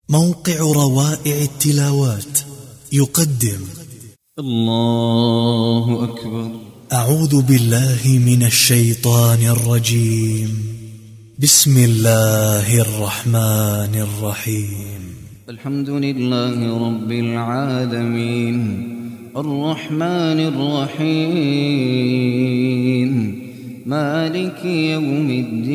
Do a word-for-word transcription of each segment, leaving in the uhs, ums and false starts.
موقع روائع التلاوات يقدم الله أكبر. أعوذ بالله من الشيطان الرجيم. بسم الله الرحمن الرحيم. الحمد لله رب العالمين الرحمن الرحيم مالك يوم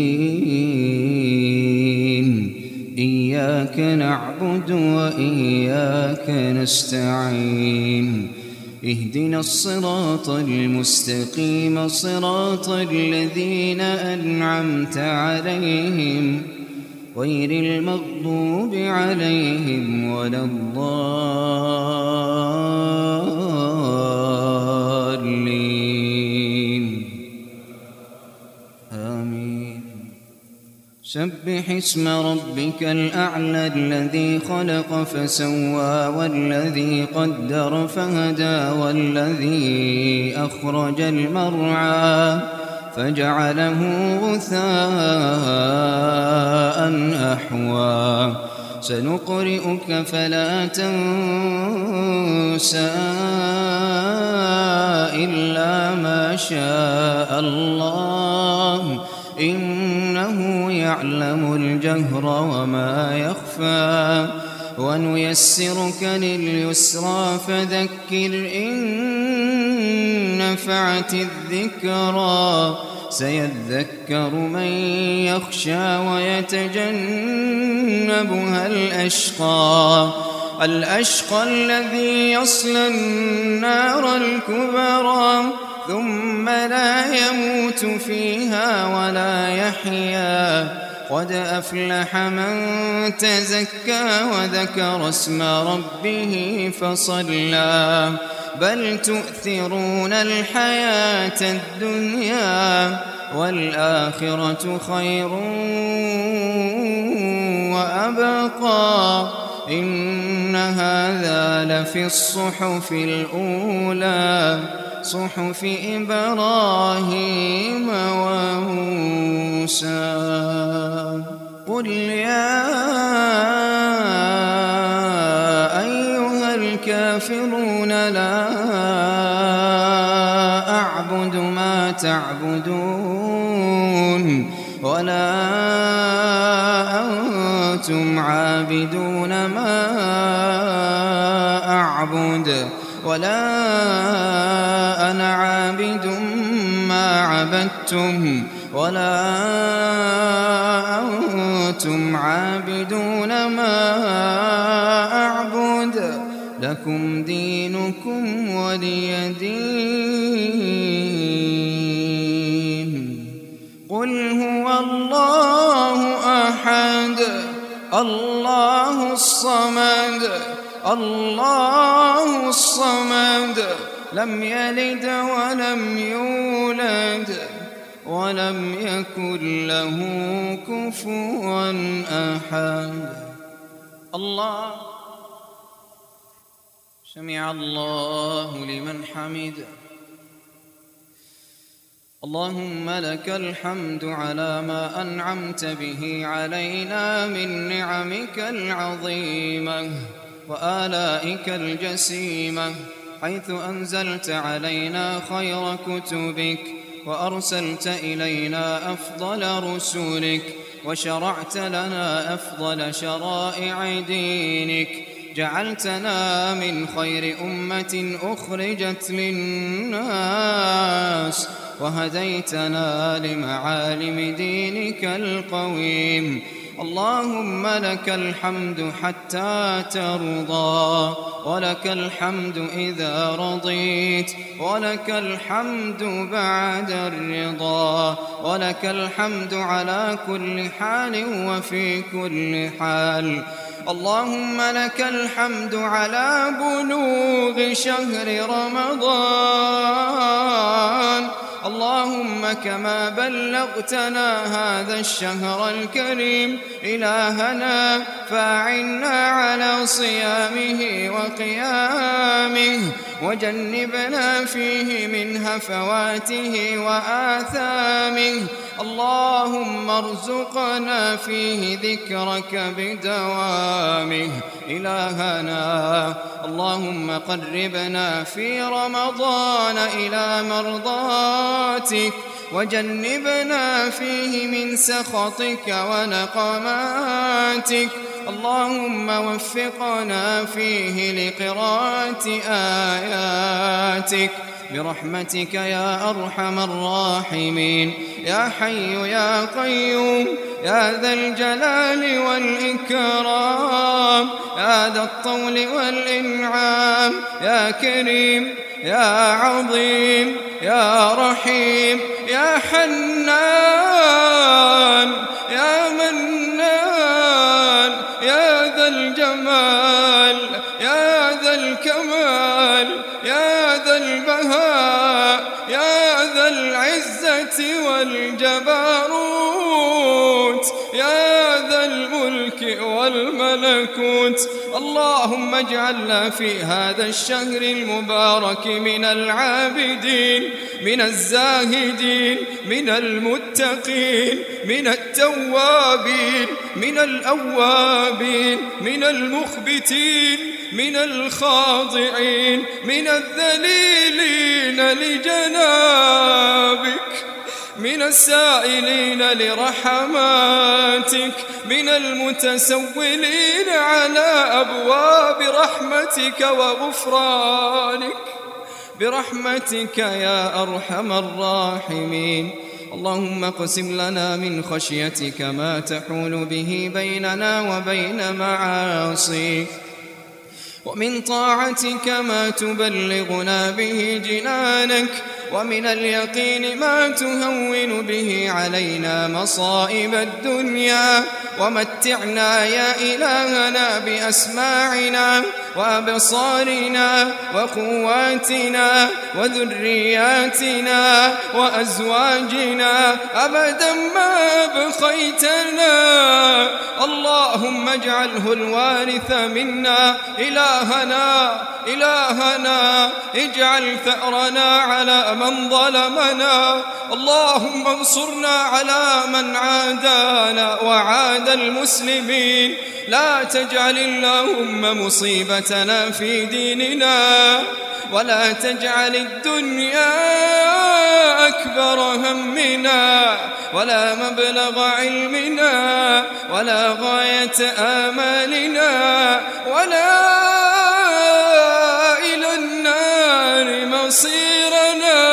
الدين إياك نعبد وإياك نستعين اهدنا الصراط المستقيم صراط الذين أنعمت عليهم غير المغضوب عليهم ولا الضالين آمين. سبح اسم ربك الأعلى الذي خلق فسوى والذي قدر فهدى والذي أخرج المرعى فجعله غثاء أحوى سنقرئك فلا تنسى إلا ما شاء الله إنه يعلم الجهر وما يخفى ونيسرك لليسرى فذكر إن نفعت الذكرى سيذكر من يخشى ويتجنبها الأشقى الأشقى الذي يصلى النار الكبرى ثم لا يموت فيها ولا يحيا قد أفلح من تزكى وذكر اسم ربه فصلى بل تؤثرون الحياة الدنيا والآخرة خير وأبقى إن هذا لفي الصحف الأولى صحف إبراهيم وموسى. قل يا أيها الكافرون لا أعبد ما تعبدون ولا أنتم عابدون ما أعبد ولا أنا عابد ما عبدتم ولا أنتم عابدون ما أعبد لكم دينكم ولي دين. قل هو الله أحد الله الصمد الله الصمد لم يلد ولم يولد ولم يكن له كفوا أحد. الله سمع الله لمن حمده. اللهم لك الحمد على ما أنعمت به علينا من نعمك العظيمة وآلائك الجسيمة حيث أنزلت علينا خير كتبك وأرسلت إلينا أفضل رسلك وشرعت لنا أفضل شرائع دينك جعلتنا من خير أمة أخرجت للناس وهديتنا لمعالم دينك القويم. اللهم لك الحمد حتى ترضى ولك الحمد إذا رضيت ولك الحمد بعد الرضا ولك الحمد على كل حال وفي كل حال. اللهم لك الحمد على بلوغ شهر رمضان. اللهم كما بلغتنا هذا الشهر الكريم إلهنا فأعنا على صيامه وقيامه وجنبنا فيه من هفواته وآثامه. اللهم ارزقنا فيه ذكرك بدوامه. إلهنا اللهم قربنا في رمضان إلى مرضاتك، وجنبنا فيه من سخطك ونقماتك. اللهم وفقنا فيه لقراءة آياتك برحمتك يا أرحم الراحمين. يا حي يا قيوم يا ذا الجلال والإكرام، يا ذا الطول والإنعام، يا كريم يا عظيم يا رحيم يا حنان يا منان، يا ذا الجمال يا ذا الكمال يا ذا البهاء يا ذا العزة والجبروت يا ذا الملك والملكوت. اللهم اجعلنا في هذا الشهر المبارك من العابدين، من الزاهدين، من المتقين، من التوابين، من الأوابين، من المخبتين، من الخاضعين، من الذليلين لجنابك، من السائلين لرحماتك، من المتسولين على أبواب رحمتك وغفرانك برحمتك يا أرحم الراحمين. اللهم اقسم لنا من خشيتك ما تحول به بيننا وبين معاصيك، ومن طاعتك ما تبلغنا به جنانك، ومن اليقين ما تهون به علينا مصائب الدنيا. ومتعنا يا إلهنا بأسماعنا وأبصارنا وقواتنا وذرياتنا وأزواجنا أبدا ما أبقيتنا. اللهم اجعله الوارث منا. إلهنا إلهنا اجعل ثأرنا على من ظلمنا. اللهم انصرنا على من عادانا وعاد المسلمين. لا تجعل اللهم مصيبتنا في ديننا، ولا تجعل الدنيا أكبر همنا، ولا مبلغ علمنا، ولا غاية آمالنا، ولا إلى النار مصيرنا،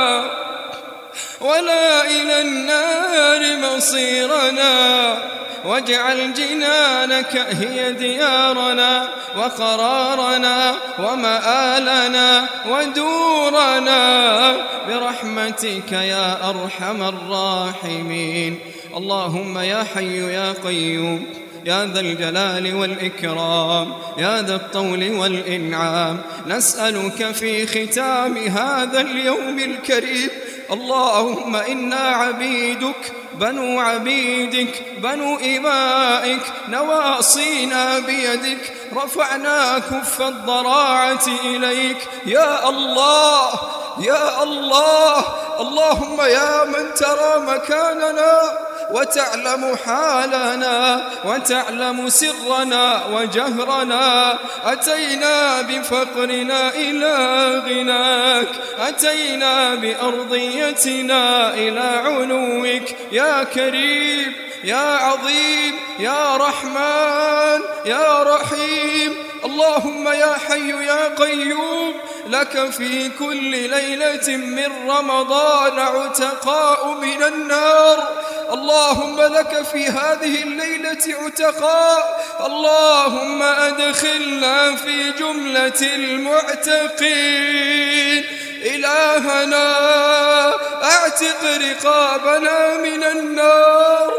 ولا إلى النار مصيرنا. واجعل جنانك هي ديارنا وقرارنا ومآلنا ودورنا برحمتك يا أرحم الراحمين. اللهم يا حي يا قيوم يا ذا الجلال والإكرام يا ذا الطول والإنعام، نسألك في ختام هذا اليوم الكريم اللهم إنا عبيدك بنو عبيدك بنو إمائك، نواصينا بيدك، رفعنا كف الضراعة إليك يا الله يا الله. اللهم يا من ترى مكاننا وتعلم حالنا وتعلم سرنا وجهرنا، أتينا بفقرنا إلى غناك، أتينا بأرضيتنا إلى علوك يا كريم يا عظيم يا رحمن يا رحيم. اللهم يا حي يا قيوم لك في كل ليلة من رمضان عتقاء من النار. اللهم لك في هذه الليلة عتقاء. اللهم أدخلنا في جملة المعتقين. إلهنا أعتق رقابنا من النار.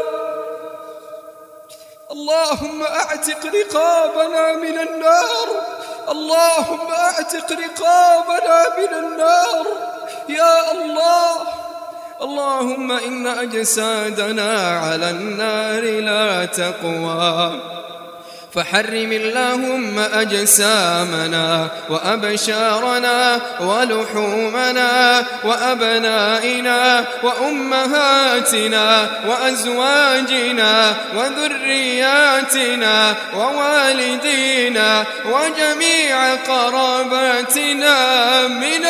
اللهم أعتق رقابنا من النار. اللهم أعتق رقابنا من النار يا الله. اللهم إن أجسادنا على النار لا تقوى، فحرم اللهم أجسامنا وأبشارنا ولحومنا وأبنائنا وأمهاتنا وأزواجنا وذرياتنا ووالدينا وجميع قراباتنا من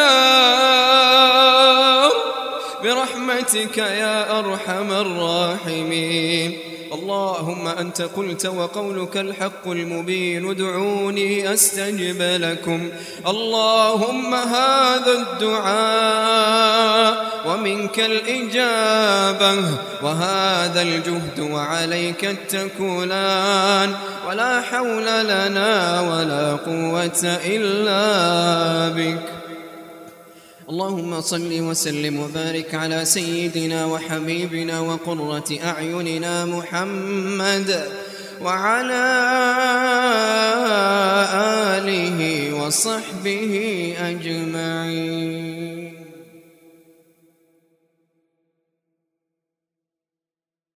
النار برحمتك يا أرحم الراحمين. اللهم أنت قلت وقولك الحق المبين ادعوني أستجب لكم. اللهم هذا الدعاء ومنك الإجابة وهذا الجهد وعليك التكلان ولا حول لنا ولا قوة إلا بك. اللهم صل وسلم وبارك على سيدنا وحبيبنا وقرة أعيننا محمد وعلى آله وصحبه أجمعين.